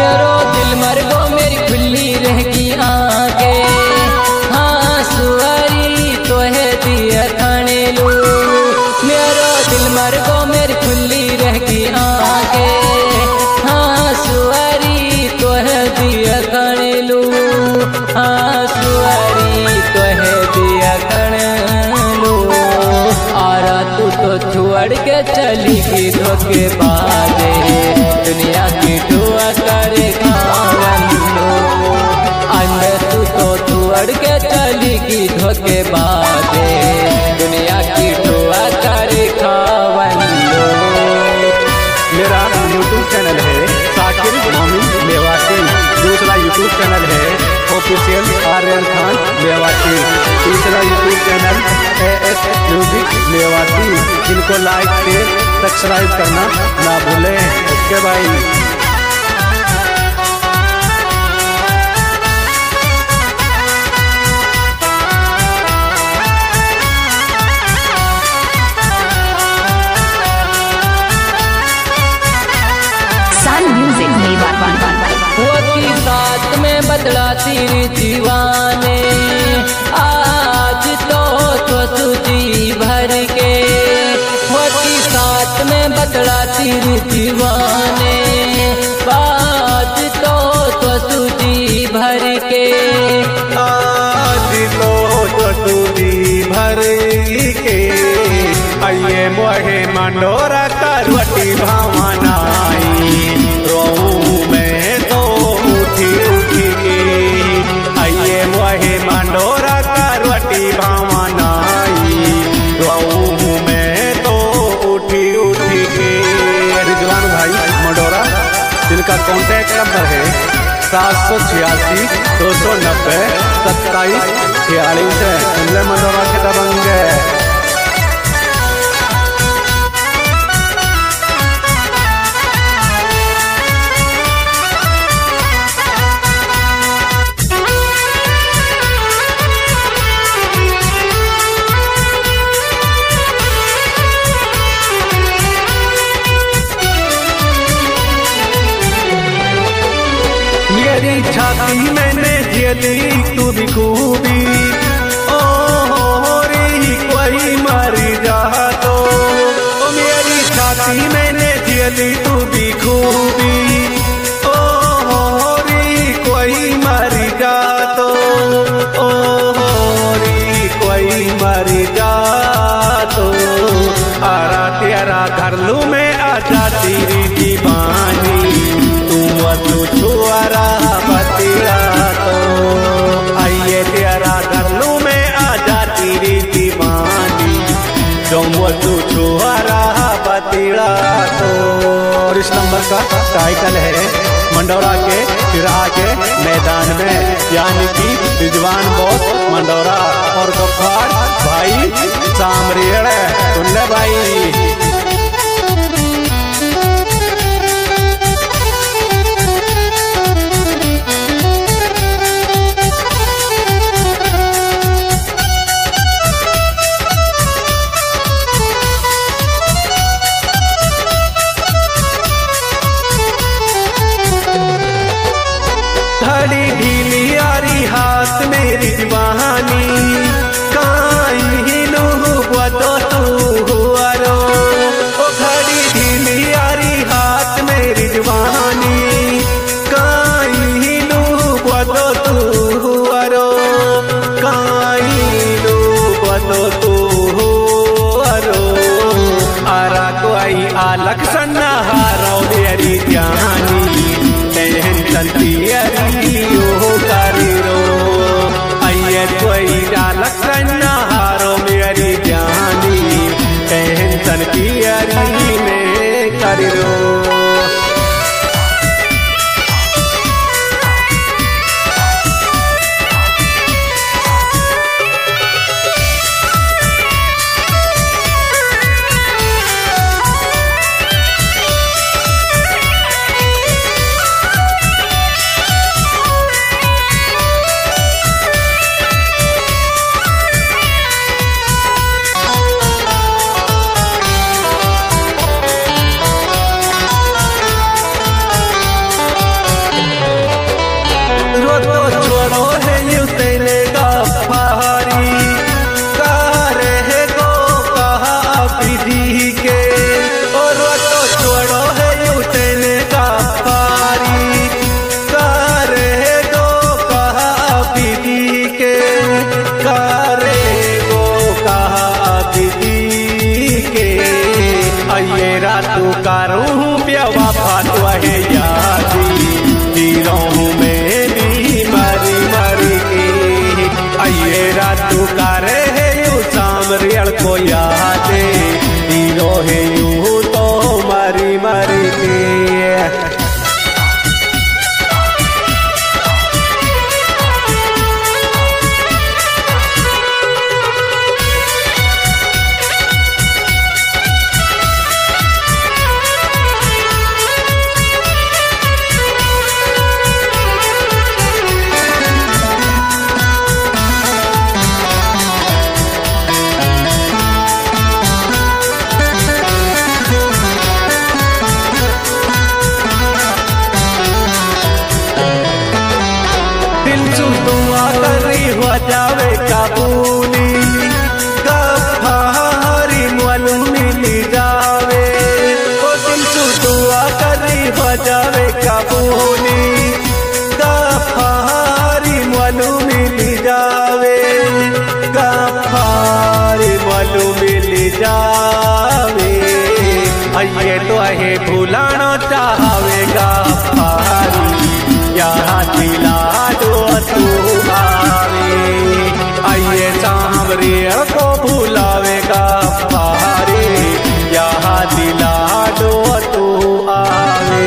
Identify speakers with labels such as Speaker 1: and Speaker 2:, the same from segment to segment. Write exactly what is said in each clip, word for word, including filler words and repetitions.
Speaker 1: मेरो दिल मर गो मेरी खुली रहेगी आंखें। हाँ सुअरी तो है दिया खाने लू, मेरो दिल मर गो मेरी खुली रहेगी आंखें। हाँ सुअरी तो है दिया खाने लू, हाँ सुअरी तो है दिया खाने लू। और तू तो छोड़ के चली गई धोखे बाजे, दुनिया की दुआ करे खावन लो। अंदर तू तो छोड़ के चली गई धोखे बाजे, दुनिया की दुआ करे खावन लो।
Speaker 2: मेरा यूट्यूब चैनल है साकिर मोमिन मेवाती, दूसरा यूट्यूब चैनल है ऑफिशियल आर्यन खान मेवाती, तीसरा YouTube channel A S music Mewati. इनको लाइक शेयर सब्सक्राइब करना ना भूलें। ओके भाई।
Speaker 1: होती साथ में बदलाती दीवाने, आज तो तो सूजी भर के। होती साथ में बदलाती दीवाने, आज तो तो सूजी भर के।
Speaker 2: आज तो तो सूजी भर के आइए मोहे मंडोरा करवटी भावनाई। रोऊं मैं तो उठी उठी के, आइए मोहे मंडोरा करवटी भावनाई। रोऊं मैं तो उठी उठी के। रिजवान भाई मंडोरा, जिनका कॉन्टैक्ट नंबर है सात सौ छियासी दो सौ नब्बे सत्ताईस छियालीस है। उनले मंडोरा के दबंगे। मेरी छाती मैंने झेली तू भी खूबी, ओ हो रे कोई मर जा तो। ओ मेरी छाती मैंने झेली तू भी खूबी, ओ हो रे कोई मर जा तो। ओ हो रे कोई मर जा तो। आरा तेरा घर लू में आजा तेरी दीवानी, तू छुआरा बतिया तो। आइए तेरा घर लू में आजा तेरी दीवानी, तुम तू छुआरा बतिया तो। और इस नंबर का टाइटल है मंडोरा के फिरा के मैदान में, यानी कि रिजवान बॉस मंडोरा और गफ्फार भाई सामरियल है। सुन ले भाई। घड़ी ढीली यारी हाथ मेरी दीवानी, काई लुहुआ तो तू हुआ रो। ओ घड़ी ढीली यारी हाथ मेरी दीवानी, काई लुहुआ तो तू हुआ रो। काई लुहुआ तो तू हुआ रो। आरा को आई आलक सन्ना हारो मेरी जानी, चलती ओ करी रो। आइए कोई डालक सन्ना हारो मेरी जानी, टेंशन की अरी में करी रो। जी के और तो छोड़ो है उतने का पारी करे गो कहा दीदी के करे गो कहा दीदी के आइए रातू करूँ बेवफा तो है यादी जीरो में भी मरी मरी के आइए रातू करे है यू सामरियल को यादे जीरो है यू तो मरी मरी के दुआ करी हो जावे काबूली गफ्फारी मोलू मिली जावे ओ दिल सु दुआ करी हो जावे काबूली गफ्फारी मोलू मिली जावे गफ्फारी मोलू मिली जावे आइए तो है भूलाना चाहवे गफ्फारी यहाँ दिला दो तू आवे आइए सांवरे को भुलावेगा पहाड़े यहाँ दिला दो तू आवे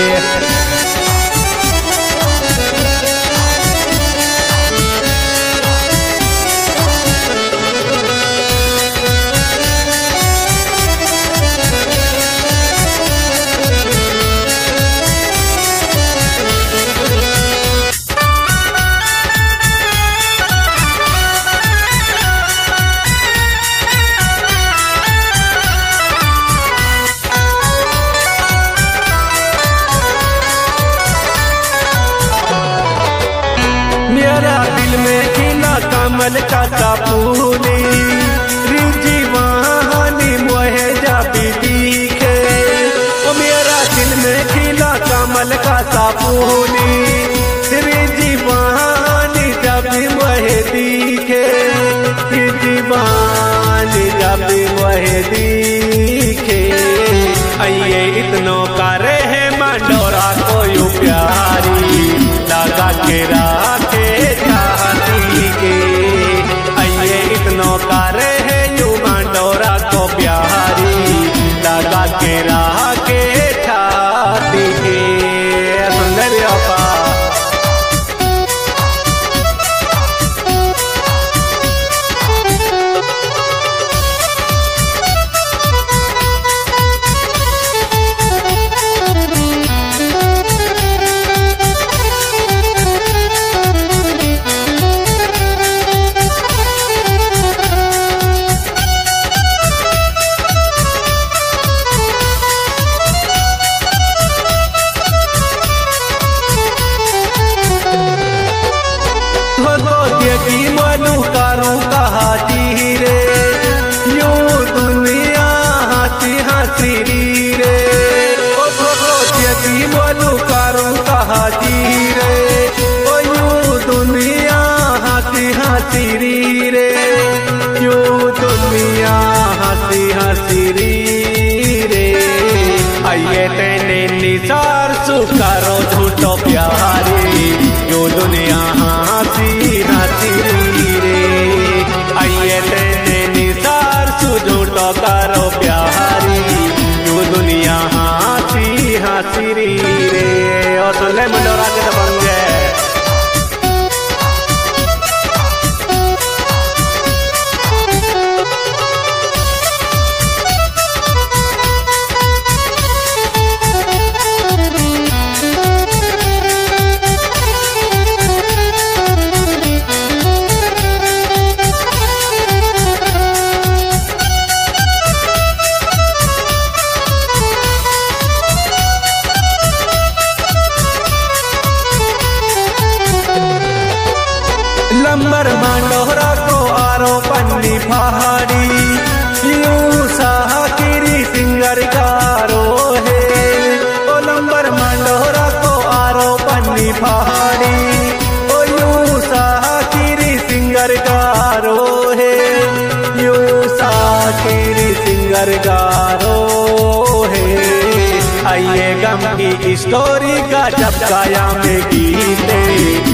Speaker 2: मेरा दिल में खिला कमल का सापूनी रिजीवानी मोहे जाती दिखे ओ मेरा दिल में खिला कमल का सापूनी रिजीवानी जब मोहे दिखे रिजीवानी जब मोहे दिखे आइए इतनो करे है मंडोरा को यू प्यारी लगा के राखे चाहती के आइए इतनो करे है यू मंडोरा को प्यारी लगा के राखे चाहती के सुंदर अपा मनु करूँ कहा जी रे यू दुनिया हंसी हंसी रे ओ यदि मनु करूँ कहा जी रे ओ यू दुनिया हंसी हंसी रे यू दुनिया हंसी हंसी रे आइए तेने निसार सुकारो झूठो प्यारी यू दुनिया हंसी हंसी रे आइए तेने निसार सुझूठो करो प्यारी यू दुनिया हंसी हंसी रे और सुन ले मंडोरा के तो बन गए लंबर मांडोरा को आरो पन्नी पहाड़ी यूं सा लरगारो है। आइए गम की स्टोरी का जब गाया में गीते